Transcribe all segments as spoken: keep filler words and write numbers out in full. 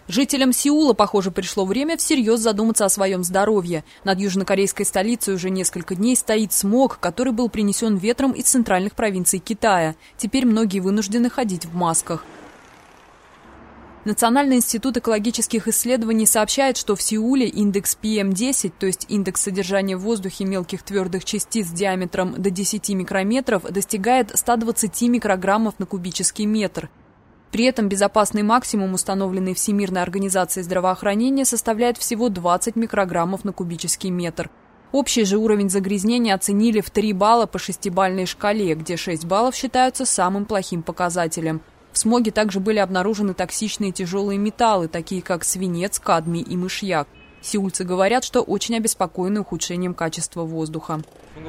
Жителям Сеула, похоже, пришло время всерьез задуматься о своем здоровье. Над южнокорейской столицей уже несколько дней стоит смог, который был принесен ветром из центральных провинций Китая. Теперь многие вынуждены ходить в масках. Национальный институт экологических исследований сообщает, что в Сеуле индекс пи эм десять, то есть индекс содержания в воздухе мелких твердых частиц диаметром до десяти микрометров, достигает ста двадцати микрограммов на кубический метр. При этом безопасный максимум, установленный Всемирной организацией здравоохранения, составляет всего двадцать микрограммов на кубический метр. Общий же уровень загрязнения оценили в три балла по шестибалльной шкале, где шесть баллов считаются самым плохим показателем. В смоге также были обнаружены токсичные тяжелые металлы, такие как свинец, кадмий и мышьяк. Сеульцы говорят, что очень обеспокоены ухудшением качества воздуха.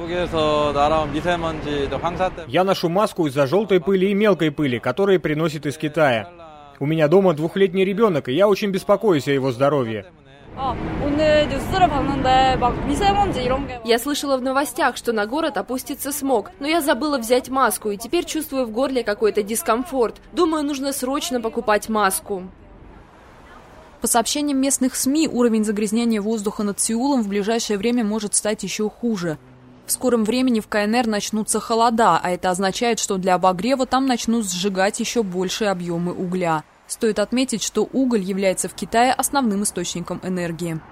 Я ношу маску из-за желтой пыли и мелкой пыли, которые приносят из Китая. У меня дома двухлетний ребенок, и я очень беспокоюсь о его здоровье. Я слышала в новостях, что на город опустится смог, но я забыла взять маску, и теперь чувствую в горле какой-то дискомфорт. Думаю, нужно срочно покупать маску. По сообщениям местных СМИ, уровень загрязнения воздуха над Сеулом в ближайшее время может стать еще хуже. В скором времени в ка эн эр начнутся холода, а это означает, что для обогрева там начнут сжигать еще большие объемы угля. Стоит отметить, что уголь является в Китае основным источником энергии.